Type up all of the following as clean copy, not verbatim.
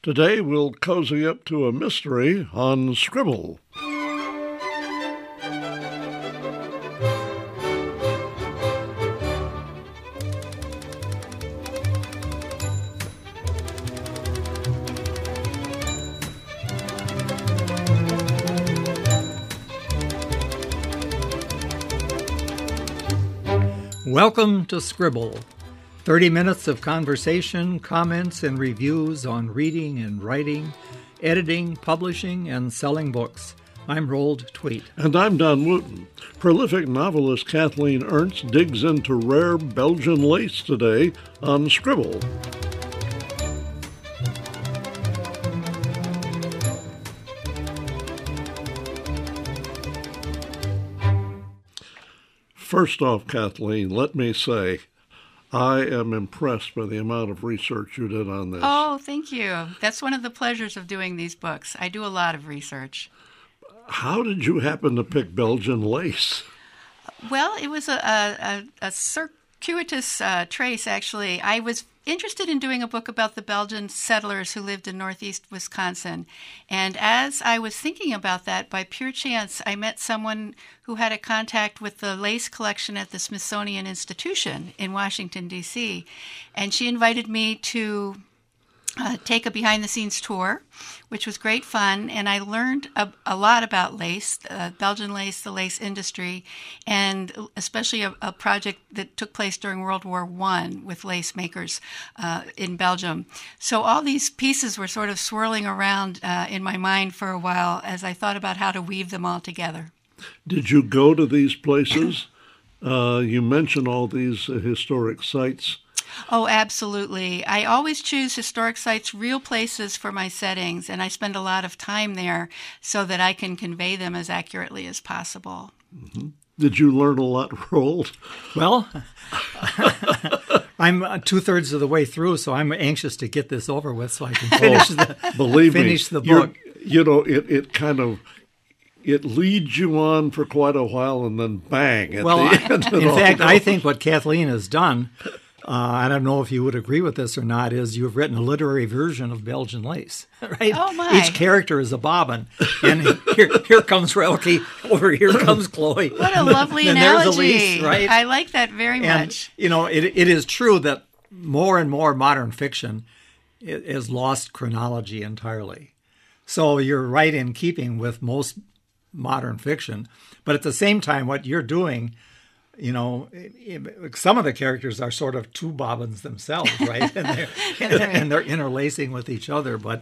Today we'll cozy up to a mystery on Scribble. Welcome to Scribble, 30 minutes of conversation, comments, and reviews on reading and writing, editing, publishing, and selling books. I'm Roald Tweet. And I'm Don Wooten. Prolific novelist Kathleen Ernst digs into rare Belgian lace today on Scribble. First off, Kathleen, let me say I am impressed by the amount of research you did on this. Oh, thank you. That's one of the pleasures of doing these books. I do a lot of research. How did you happen to pick Belgian lace? Well, it was a circuitous trace, actually. I was interested in doing a book about the Belgian settlers who lived in northeast Wisconsin. And as I was thinking about that, by pure chance, I met someone who had a contact with the lace collection at the Smithsonian Institution in Washington, D.C. And she invited me to take a behind-the-scenes tour, which was great fun, and I learned a lot about lace, Belgian lace, the lace industry, and especially a project that took place during World War I with lace makers in Belgium. So all these pieces were sort of swirling around in my mind for a while as I thought about how to weave them all together. Did you go to these places? You mentioned all these historic sites. Oh, absolutely. I always choose historic sites, real places for my settings, and I spend a lot of time there so that I can convey them as accurately as possible. Mm-hmm. Did you learn a lot, Roald? Well, I'm 2/3 of the way through, so I'm anxious to get this over with so I can finish the book. It kind of... It leads you on for quite a while, and then bang, at the end. In fact, I think what Kathleen has done, I don't know if you would agree with this or not, is you've written a literary version of Belgian lace, right? Oh, my. Each character is a bobbin. And here comes Relke, over here comes Chloe. What a lovely and analogy. There's Elise, right? I like that very much. It is true that more and more modern fiction has lost chronology entirely. So you're right in keeping with most modern fiction. But at the same time, what you're doing, some of the characters are sort of two bobbins themselves, right? And they're interlacing with each other. But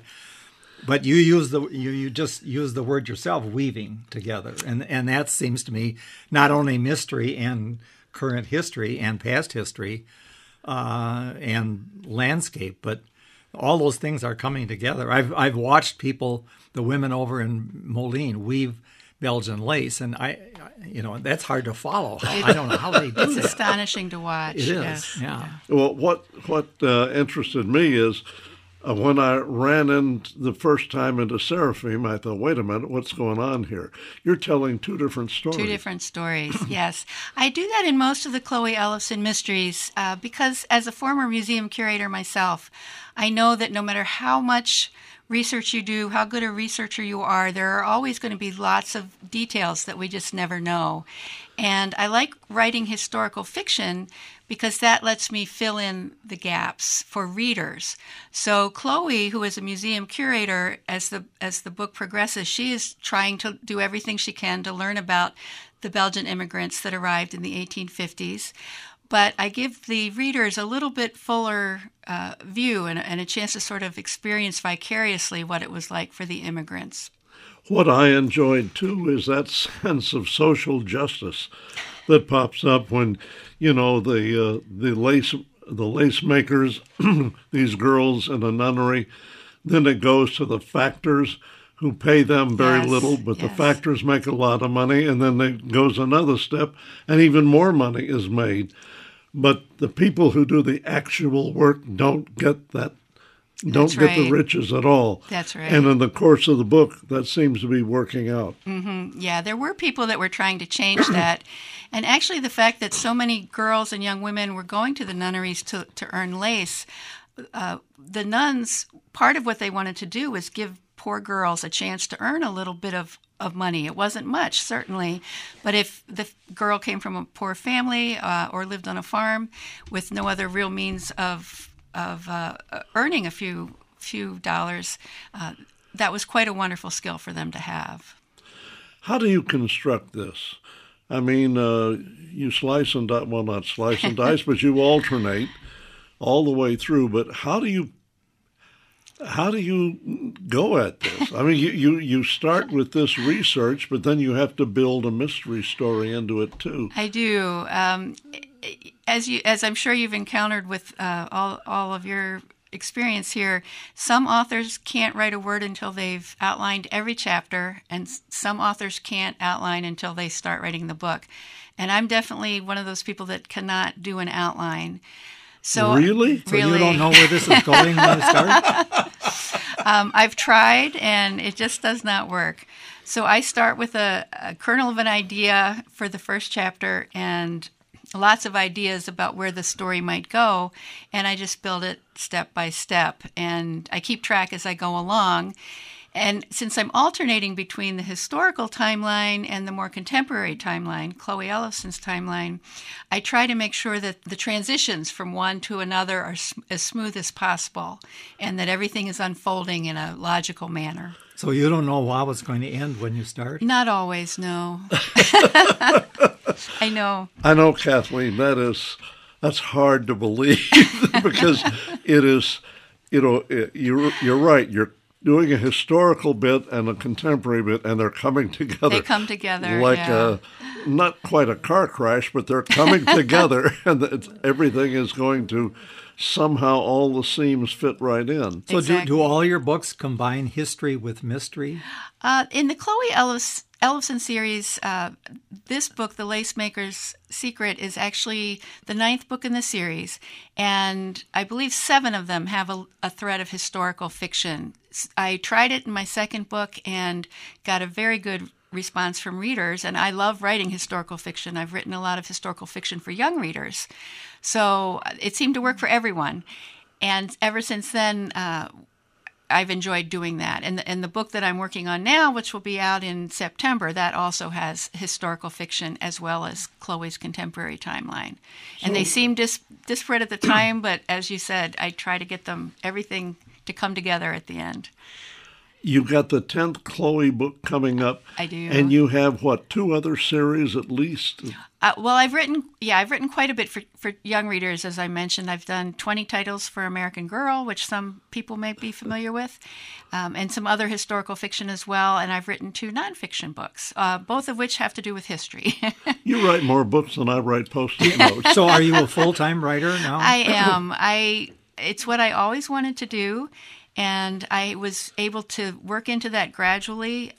you just use the word yourself, weaving together, and that seems to me not only mystery and current history and past history and landscape, but all those things are coming together. I've watched people, the women over in Moline, weave Belgian lace, and that's hard to follow. I don't know how they do it. It's astonishing to watch. It is, yes. yeah. Well, what interested me is when I ran in the first time into Seraphim, I thought, wait a minute, what's going on here? You're telling two different stories. Two different stories, yes. I do that in most of the Chloe Ellefson mysteries because as a former museum curator myself, I know that no matter how much research you do, how good a researcher you are, there are always going to be lots of details that we just never know. And I like writing historical fiction because that lets me fill in the gaps for readers. So Chloe, who is a museum curator, as the book progresses, she is trying to do everything she can to learn about the Belgian immigrants that arrived in the 1850s. But I give the readers a little bit fuller view and a chance to sort of experience vicariously what it was like for the immigrants. What I enjoyed, too, is that sense of social justice that pops up when, the lace makers, these girls in a nunnery, then it goes to the factors who pay them very little, but the factors make a lot of money, and then it goes another step, and even more money is made. But the people who do the actual work don't get that, get the riches at all. That's right. And in the course of the book, that seems to be working out. Mm-hmm. Yeah, there were people that were trying to change that. And actually the fact that so many girls and young women were going to the nunneries to earn lace the nuns, part of what they wanted to do was give poor girls a chance to earn a little bit of money. It wasn't much, certainly, but if the girl came from a poor family or lived on a farm with no other real means of earning a few dollars, that was quite a wonderful skill for them to have. How do you construct this? I mean, you slice and dice, well, not slice and dice, but you alternate all the way through. But how do you go at this? I mean, you start with this research, but then you have to build a mystery story into it too. I do. As I'm sure you've encountered with all of your experience here, some authors can't write a word until they've outlined every chapter, and some authors can't outline until they start writing the book. And I'm definitely one of those people that cannot do an outline. So Really? So you don't know where this is going when you start? I've tried, and it just does not work. So I start with a kernel of an idea for the first chapter and lots of ideas about where the story might go, and I just build it step by step, and I keep track as I go along. And since I'm alternating between the historical timeline and the more contemporary timeline, Chloe Ellefson's timeline, I try to make sure that the transitions from one to another are as smooth as possible and that everything is unfolding in a logical manner. So you don't know how it's going to end when you start? Not always, no. I know. I know, Kathleen, that's hard to believe because it is, you're right. You're doing a historical bit and a contemporary bit, and they're coming together. They come together, like not quite a car crash, but they're coming together, and everything is going to somehow all the seams fit right in. So Exactly. do all your books combine history with mystery? In the Chloe Ellefson series, this book, The Lace Maker's Secret, is actually the 9th book in the series, and I believe 7 of them have a thread of historical fiction. I tried it in my second book and got a very good response from readers, and I love writing historical fiction. I've written a lot of historical fiction for young readers, so it seemed to work for everyone. And ever since then, I've enjoyed doing that. And the book that I'm working on now, which will be out in September, that also has historical fiction as well as Chloe's contemporary timeline. And they seem disparate at the time, but as you said, I try to get everything to come together at the end. You've got the 10th Chloe book coming up. I do. And you have, 2 other series at least? Well, I've written quite a bit for young readers, as I mentioned. I've done 20 titles for American Girl, which some people may be familiar with, and some other historical fiction as well. And I've written 2 nonfiction books, both of which have to do with history. You write more books than I write Post-it notes. So are you a full-time writer now? I am. It's what I always wanted to do, and I was able to work into that gradually.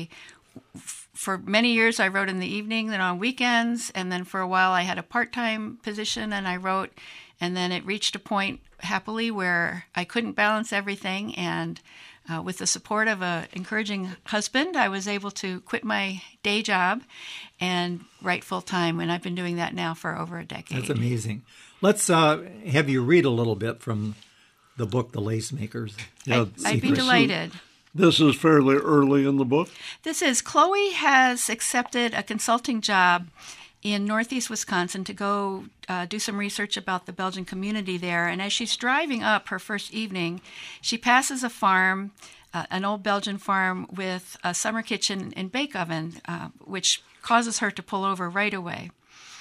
For many years, I wrote in the evening, then on weekends, and then for a while I had a part-time position and I wrote, and then it reached a point, happily, where I couldn't balance everything, and with the support of an encouraging husband, I was able to quit my day job and write full-time, and I've been doing that now for over a decade. That's amazing. Let's have you read a little bit from the book, The Lace Maker's I'd be Secret. delighted. This is fairly early in the book. This is, Chloe has accepted a consulting job in northeast Wisconsin to go do some research about the Belgian community there. And as she's driving up her first evening, she passes a farm, an old Belgian farm with a summer kitchen and bake oven, which causes her to pull over right away.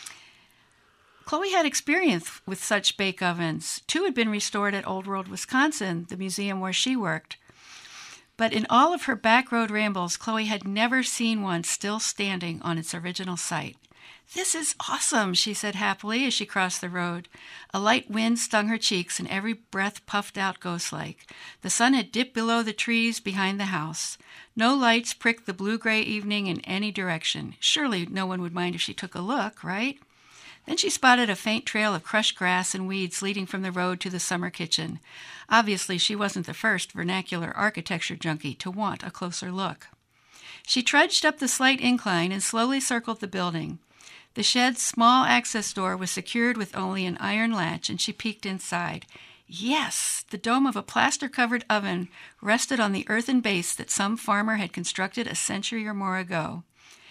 Chloe had experience with such bake ovens. 2 had been restored at Old World, Wisconsin, the museum where she worked. But in all of her back road rambles, Chloe had never seen one still standing on its original site. "This is awesome," she said happily as she crossed the road. A light wind stung her cheeks, and every breath puffed out ghost-like. The sun had dipped below the trees behind the house. No lights pricked the blue-gray evening in any direction. Surely no one would mind if she took a look, right? Then she spotted a faint trail of crushed grass and weeds leading from the road to the summer kitchen. Obviously, she wasn't the first vernacular architecture junkie to want a closer look. She trudged up the slight incline and slowly circled the building. The shed's small access door was secured with only an iron latch, and she peeked inside. Yes, the dome of a plaster-covered oven rested on the earthen base that some farmer had constructed a century or more ago.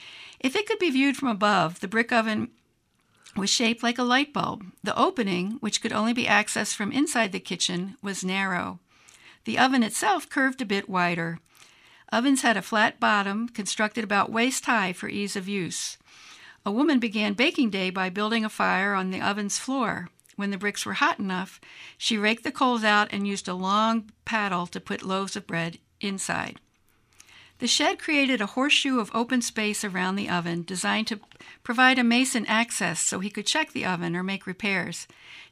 If it could be viewed from above, the brick oven was shaped like a light bulb. The opening, which could only be accessed from inside the kitchen, was narrow. The oven itself curved a bit wider. Ovens had a flat bottom, constructed about waist-high for ease of use. A woman began baking day by building a fire on the oven's floor. When the bricks were hot enough, she raked the coals out and used a long paddle to put loaves of bread inside. The shed created a horseshoe of open space around the oven, designed to provide a mason access so he could check the oven or make repairs.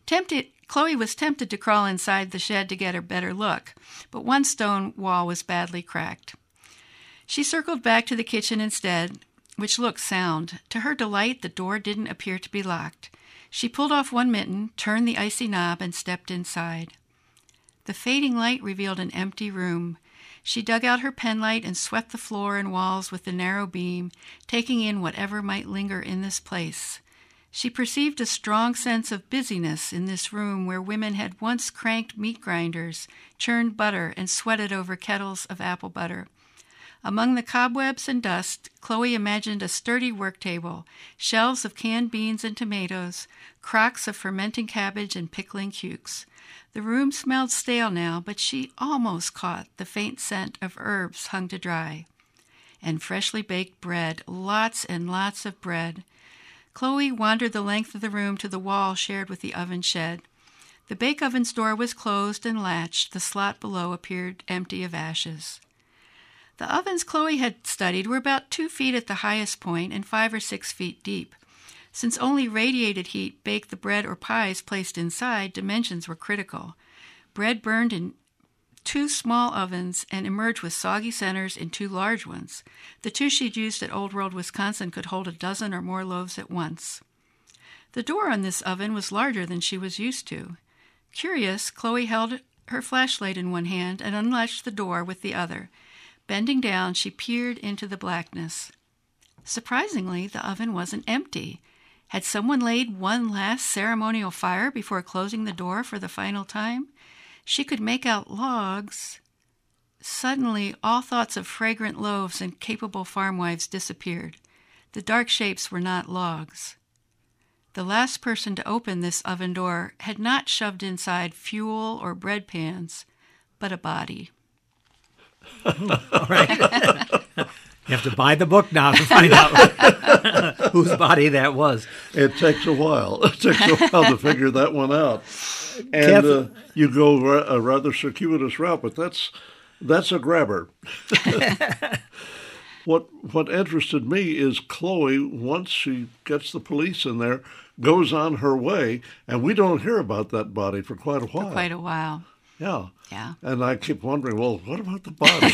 Chloe was tempted to crawl inside the shed to get a better look, but one stone wall was badly cracked. She circled back to the kitchen instead, which looked sound. To her delight, the door didn't appear to be locked. She pulled off one mitten, turned the icy knob, and stepped inside. The fading light revealed an empty room. She dug out her penlight and swept the floor and walls with the narrow beam, taking in whatever might linger in this place. She perceived a strong sense of busyness in this room where women had once cranked meat grinders, churned butter, and sweated over kettles of apple butter. Among the cobwebs and dust, Chloe imagined a sturdy work table, shelves of canned beans and tomatoes, crocks of fermenting cabbage and pickling cukes. The room smelled stale now, but she almost caught the faint scent of herbs hung to dry. And freshly baked bread, lots and lots of bread. Chloe wandered the length of the room to the wall shared with the oven shed. The bake oven's door was closed and latched. The slot below appeared empty of ashes. The ovens Chloe had studied were about 2 feet at the highest point and 5 or 6 feet deep. Since only radiated heat baked the bread or pies placed inside, dimensions were critical. Bread burned in 2 small ovens and emerged with soggy centers in 2 large ones. The 2 she'd used at Old World, Wisconsin could hold a dozen or more loaves at once. The door on this oven was larger than she was used to. Curious, Chloe held her flashlight in one hand and unlatched the door with the other. Bending down, she peered into the blackness. Surprisingly, the oven wasn't empty. Had someone laid one last ceremonial fire before closing the door for the final time? She could make out logs. Suddenly, all thoughts of fragrant loaves and capable farmwives disappeared. The dark shapes were not logs. The last person to open this oven door had not shoved inside fuel or bread pans, but a body. All right. You have to buy the book now to find out whose body that was. It takes a while. It takes a while to figure that one out. And you go a rather circuitous route, but that's a grabber. What interested me is Chloe, once she gets the police in there, goes on her way, and we don't hear about that body for quite a while. For quite a while. Yeah. Yeah. And I keep wondering, well, what about the body?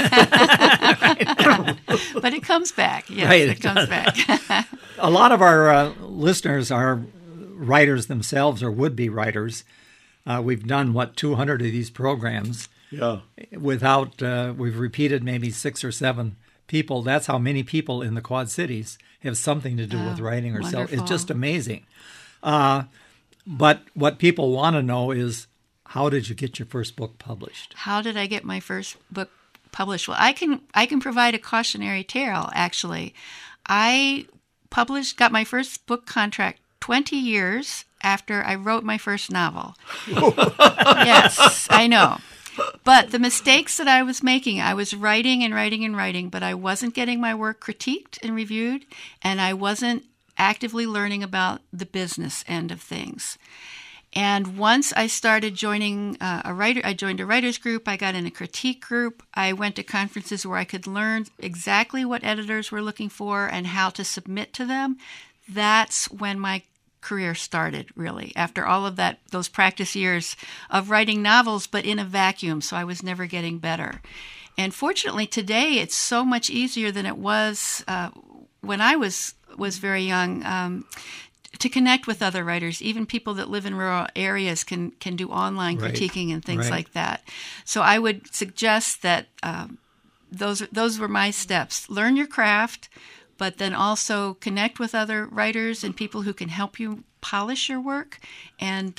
But it comes back. Yes, right, it comes back. A lot of our listeners are writers themselves or would-be writers. We've done, 200 of these programs. Yeah. Without, we've repeated maybe 6 or 7 people. That's how many people in the Quad Cities have something to do with writing or self. It's just amazing. But what people want to know is, how did you get your first book published? How did I get my first book published? Well, I can provide a cautionary tale, actually. I got my first book contract 20 years after I wrote my first novel. Yes, I know. But the mistakes that I was making, I was writing and writing and writing, but I wasn't getting my work critiqued and reviewed, and I wasn't actively learning about the business end of things. And once I started joining I joined a writer's group, I got in a critique group, I went to conferences where I could learn exactly what editors were looking for and how to submit to them. That's when my career started, really, after all of those practice years of writing novels, but in a vacuum, so I was never getting better. And fortunately, today, it's so much easier than it was when I was very young, to connect with other writers. Even people that live in rural areas can do online critiquing and things like that. So I would suggest that those were my steps. Learn your craft, but then also connect with other writers and people who can help you polish your work, and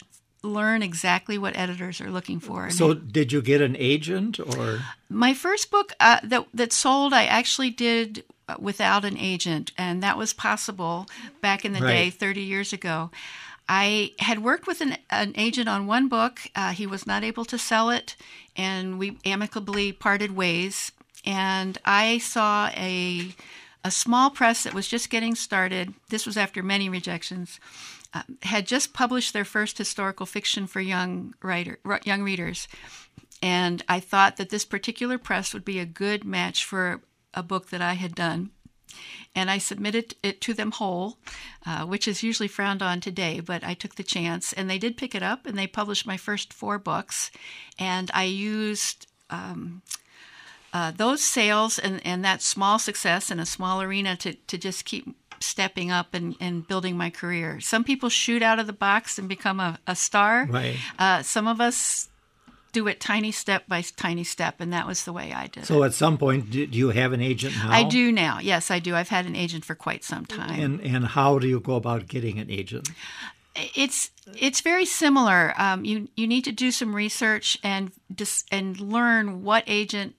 learn exactly what editors are looking for. So did you get an agent or? My first book that sold, I actually did without an agent, and that was possible back in the day, 30 years ago. I had worked with an agent on one book. He was not able to sell it, and we amicably parted ways. And I saw a small press that was just getting started. This was after many rejections. Had just published their first historical fiction for young readers. And I thought that this particular press would be a good match for a book that I had done. And I submitted it to them whole, which is usually frowned on today, but I took the chance. And they did pick it up, and they published my first 4 books. And I used those sales and that small success in a small arena to just keep stepping up and building my career. Some people shoot out of the box and become a star. Right. Some of us do it tiny step by tiny step, and that was the way I did it. So at some point, do you have an agent now? I do now. Yes, I do. I've had an agent for quite some time. And how do you go about getting an agent? It's very similar. You need to do some research and learn what agent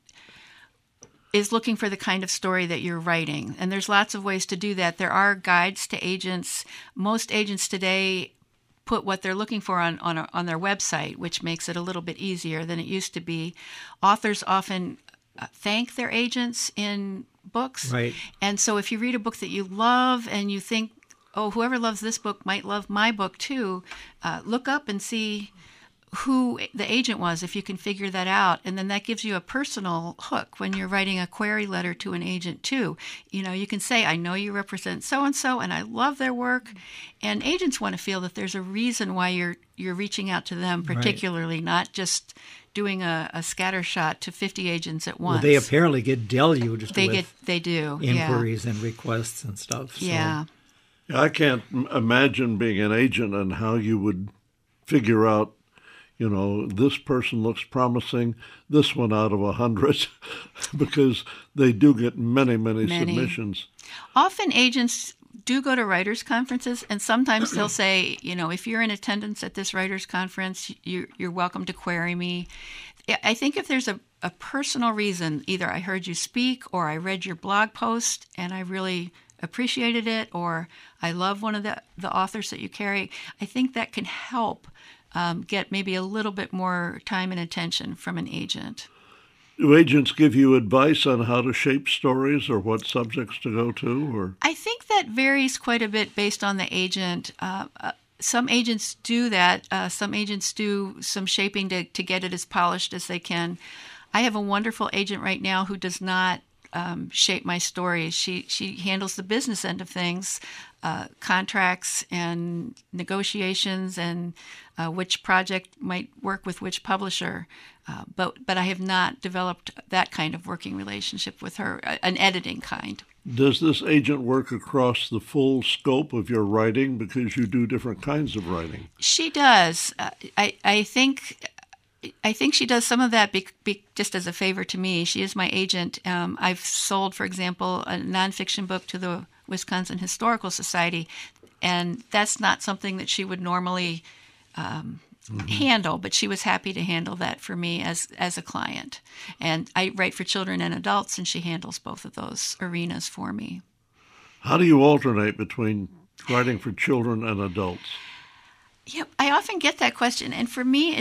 is looking for the kind of story that you're writing. And there's lots of ways to do that. There are guides to agents. Most agents today put what they're looking for on their website, which makes it a little bit easier than it used to be. Authors often thank their agents in books. Right. And so if you read a book that you love and you think, oh, whoever loves this book might love my book too, look up and see who the agent was, if you can figure that out. And then that gives you a personal hook when you're writing a query letter to an agent too. You can say, I know you represent so-and-so and I love their work. And agents want to feel that there's a reason why you're reaching out to them particularly, not just doing a scattershot to 50 agents at once. Well, they apparently get deluged they do inquiries and requests and stuff. So. Yeah. I can't imagine being an agent and how you would figure out, this person looks promising, this one out of 100, because they do get many submissions. Often agents do go to writers' conferences, and sometimes they'll say, if you're in attendance at this writers' conference, you're welcome to query me. I think if there's a personal reason, either I heard you speak or I read your blog post and I really appreciated it, or I love one of the authors that you carry, I think that can help get maybe a little bit more time and attention from an agent. Do agents give you advice on how to shape stories or what subjects to go to? Or I think that varies quite a bit based on the agent. Some agents do that. Some agents do some shaping to get it as polished as they can. I have a wonderful agent right now who does not shape my stories. She handles the business end of things, contracts and negotiations, and which project might work with which publisher. But I have not developed that kind of working relationship with her, an editing kind. Does this agent work across the full scope of your writing because you do different kinds of writing? She does. I think she does some of that just as a favor to me. She is my agent. I've sold, for example, a nonfiction book to the Wisconsin Historical Society, and that's not something that she would normally handle, but she was happy to handle that for me as a client. And I write for children and adults, and she handles both of those arenas for me. How do you alternate between writing for children and adults? Yeah, I often get that question, and for me,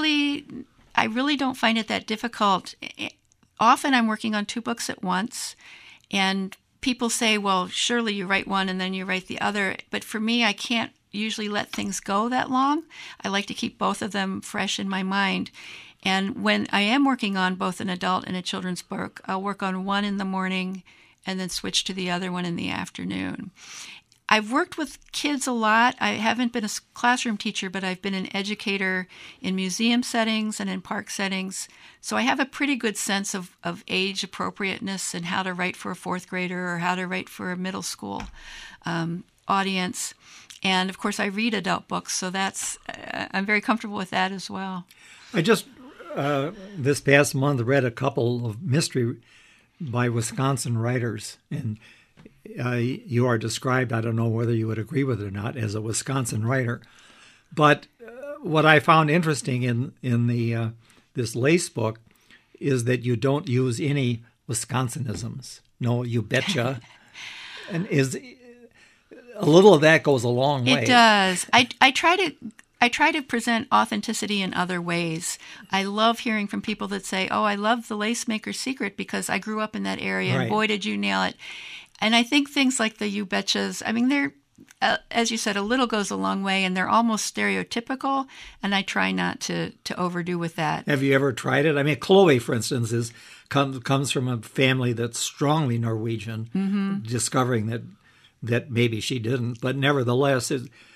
I really don't find it that difficult. Often I'm working on 2 books at once, and people say, well, surely you write one and then you write the other, but for me, I can't usually let things go that long. I like to keep both of them fresh in my mind, and when I am working on both an adult and a children's book, I'll work on one in the morning and then switch to the other one in the afternoon. I've worked with kids a lot. I haven't been a classroom teacher, but I've been an educator in museum settings and in park settings. So I have a pretty good sense of age appropriateness and how to write for a 4th grader or how to write for a middle school audience. And of course, I read adult books, so I'm very comfortable with that as well. I just, this past month, read a couple of mystery by Wisconsin writers, and you are described, I don't know whether you would agree with it or not, as a Wisconsin writer. But what I found interesting in the this Lace book is that you don't use any Wisconsinisms. No, you betcha, and is a little of that goes a long way. It does. I try to present authenticity in other ways. I love hearing from people that say, "Oh, I love the Lace Maker's Secret because I grew up in that area, Right. and boy, did you nail it." And I think things like the "you betchas," I mean, they're, as you said, a little goes a long way, and they're almost stereotypical, and I try not to overdo with that. Have you ever tried it? I mean, Chloe, for instance, comes from a family that's strongly Norwegian, discovering that maybe she didn't, but nevertheless,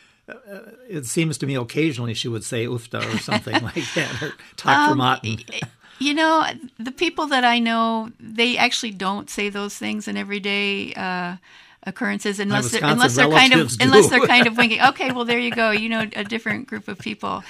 it seems to me occasionally she would say "ufta" or something like that, or "tak for maten." You know, the people that I know, they actually don't say those things in everyday occurrences unless they're kind of winking. Okay, well there you go. You know, a different group of people.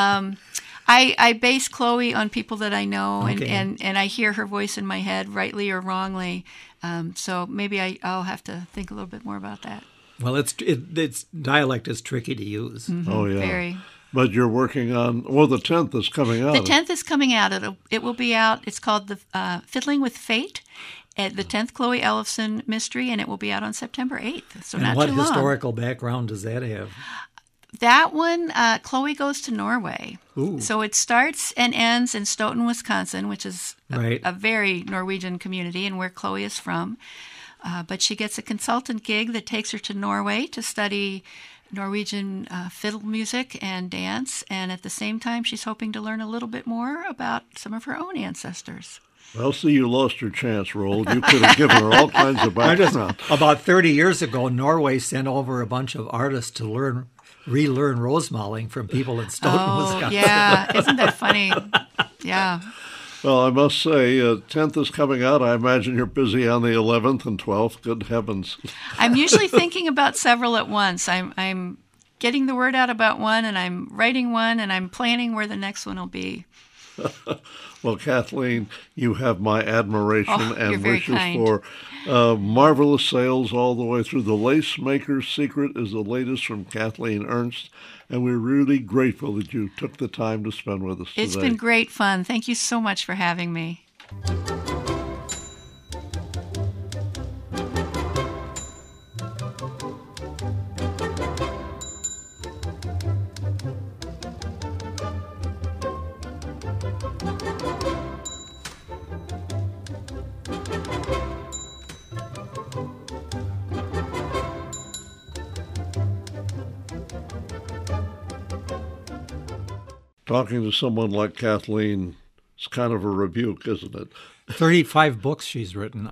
I base Chloe on people that I know, Okay. and I hear her voice in my head, rightly or wrongly. So maybe I'll have to think a little bit more about that. Well, its dialect is tricky to use. Oh, yeah. Very. But you're working on, well, the 10th is coming out. The 10th is coming out. It will be out. It's called the Fiddling with Fate, at the 10th Chloe Ellefson mystery, and it will be out on September 8th. So And not what too long. historical background does that have? That one, Chloe goes to Norway. Ooh. So it starts and ends in Stoughton, Wisconsin, which is Right. a very Norwegian community and where Chloe is from. But she gets a consultant gig that takes her to Norway to study Norwegian fiddle music and dance. And at the same time, she's hoping to learn a little bit more about some of her own ancestors. Well, see, you lost your chance, Roald. You could have given her all kinds of background. About 30 years ago, Norway sent over a bunch of artists to relearn rosemalling from people in Stoughton, Wisconsin. Yeah. Isn't that funny? Yeah. Well, I must say, 10th is coming out. I imagine you're busy on the 11th and 12th. Good heavens. I'm usually thinking about several at once. I'm getting the word out about one, and I'm writing one, and I'm planning where the next one will be. Well, Kathleen, you have my admiration Oh, you're and very wishes kind. for marvelous sales all the way through. The Lace Maker's Secret is the latest from Kathleen Ernst, and we're really grateful that you took the time to spend with us today. It's been great fun. Thank you so much for having me. Talking to someone like Kathleen is kind of a rebuke, isn't it? 35 books she's written.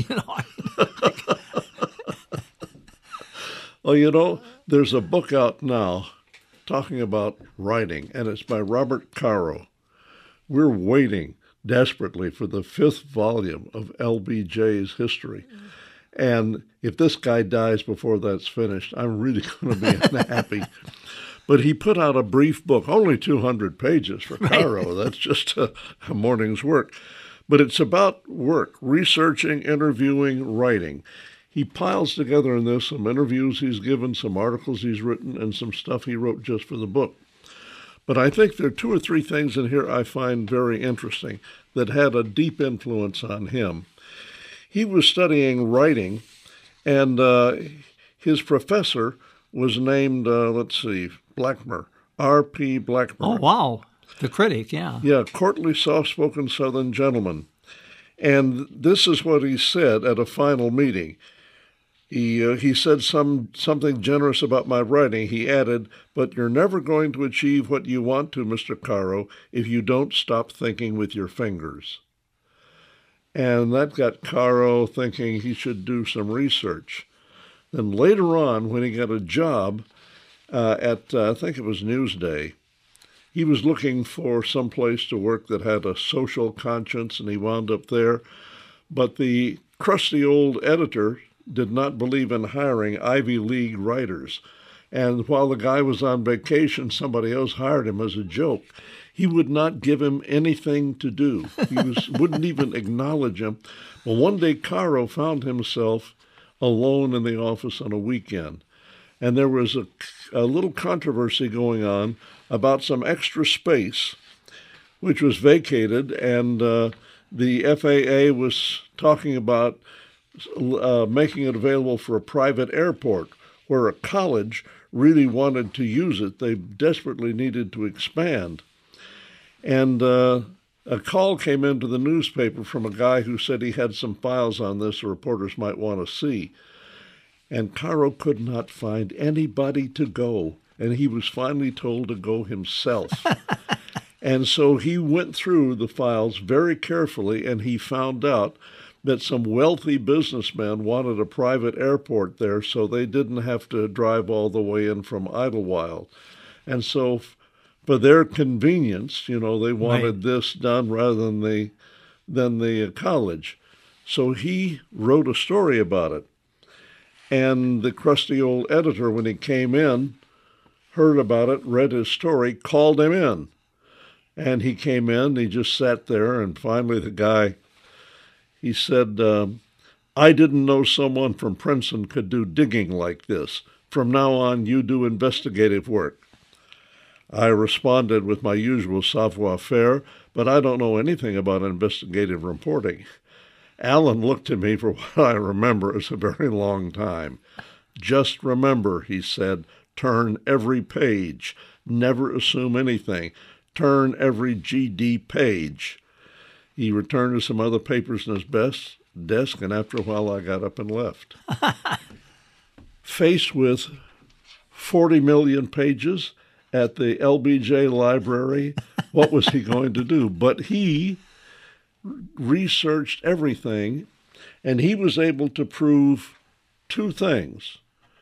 Well, you know, there's a book out now talking about writing, and it's by Robert Caro. We're waiting desperately for the 5th volume of LBJ's history. And if this guy dies before that's finished, I'm really going to be unhappy. But he put out a brief book, only 200 pages for Caro. That's just a morning's work. But it's about work, researching, interviewing, writing. He piles together in this some interviews he's given, some articles he's written, and some stuff he wrote just for the book. But I think there are 2 or 3 things in here I find very interesting that had a deep influence on him. He was studying writing, and his professor was named, Blackmer, R.P. Blackmer. Oh, wow. The critic, yeah. Yeah, courtly, soft-spoken Southern gentleman. And this is what he said at a final meeting. He said something generous about my writing. He added, "But you're never going to achieve what you want to, Mr. Caro, if you don't stop thinking with your fingers." And that got Caro thinking he should do some research. Then later on, when he got a job at, I think it was Newsday, he was looking for some place to work that had a social conscience, and he wound up there. But the crusty old editor did not believe in hiring Ivy League writers. And while the guy was on vacation, somebody else hired him as a joke. He would not give him anything to do. He wouldn't even acknowledge him. Well, one day Caro found himself alone in the office on a weekend. And there was a little controversy going on about some extra space which was vacated, and the FAA was talking about making it available for a private airport where a college really wanted to use it. They desperately needed to expand. And a call came into the newspaper from a guy who said he had some files on this the reporters might want to see. And Caro could not find anybody to go, and he was finally told to go himself. And so he went through the files very carefully, and he found out that some wealthy businessmen wanted a private airport there so they didn't have to drive all the way in from Idlewild. And so for their convenience, they wanted this done rather than the college. So he wrote a story about it. And the crusty old editor, when he came in, heard about it, read his story, called him in. And he came in, he just sat there, and finally the guy, he said, I didn't know someone from Princeton could do digging like this. From now on, you do investigative work. I responded with my usual savoir-faire, but I don't know anything about investigative reporting. Alan looked at me for what I remember as a very long time. Just remember, he said, turn every page. Never assume anything. Turn every GD page. He returned to some other papers in his desk, and after a while I got up and left. Faced with 40 million pages at the LBJ library, what was he going to do? But he researched everything, and he was able to prove two things.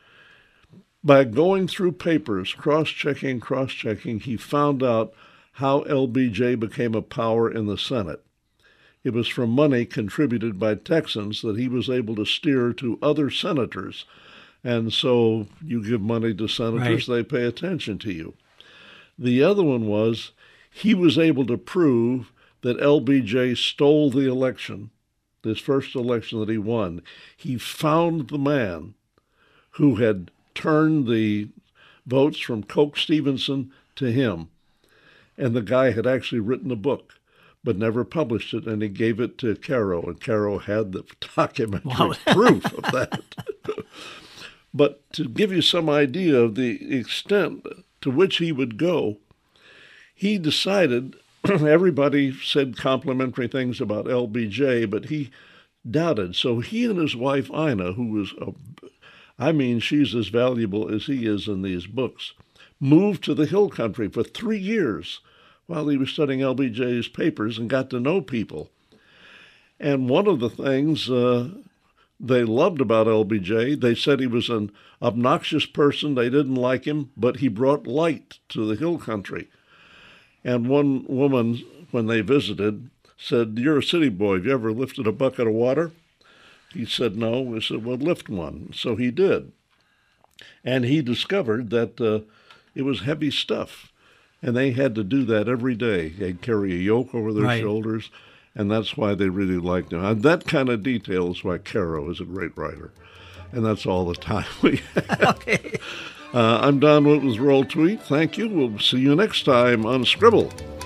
By going through papers, cross-checking, he found out how LBJ became a power in the Senate. It was from money contributed by Texans that he was able to steer to other senators. And so you give money to senators, right, they pay attention to you. The other one was he was able to prove that LBJ stole the election, this first election that he won. He found the man who had turned the votes from Coke Stevenson to him. And the guy had actually written a book, but never published it, and he gave it to Caro, and Caro had the documentary proof of that. But to give you some idea of the extent to which he would go, he decided, everybody said complimentary things about LBJ, but he doubted. So he and his wife, Ina, who was, she's as valuable as he is in these books, moved to the Hill Country for 3 years while he was studying LBJ's papers and got to know people. And one of the things they loved about LBJ, they said he was an obnoxious person. They didn't like him, but he brought light to the Hill Country. And one woman, when they visited, said, "You're a city boy. Have you ever lifted a bucket of water?" He said, "No." We said, "Well, lift one." So he did. And he discovered that it was heavy stuff. And they had to do that every day. They'd carry a yoke over their shoulders, and that's why they really liked him. And that kind of detail is why Caro is a great writer. And that's all the time we have. Okay. I'm Don Wood with Roll Tweet. Thank you. We'll see you next time on Scribble.